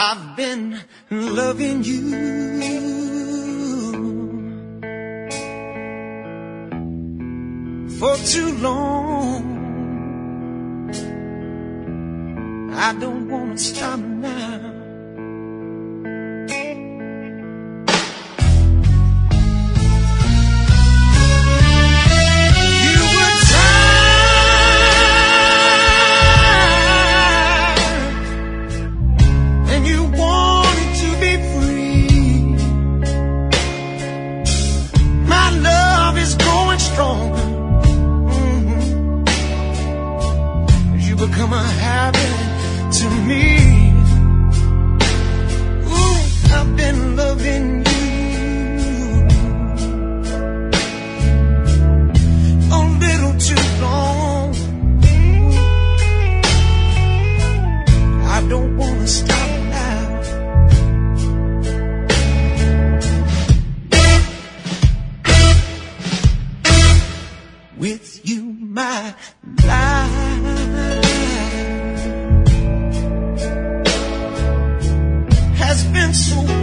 I've been loving you for too long. I don't wanna stop now. Become a habit to me. Ooh, I've been loving you a little too long. I don't wanna stop now. With you, my life has been so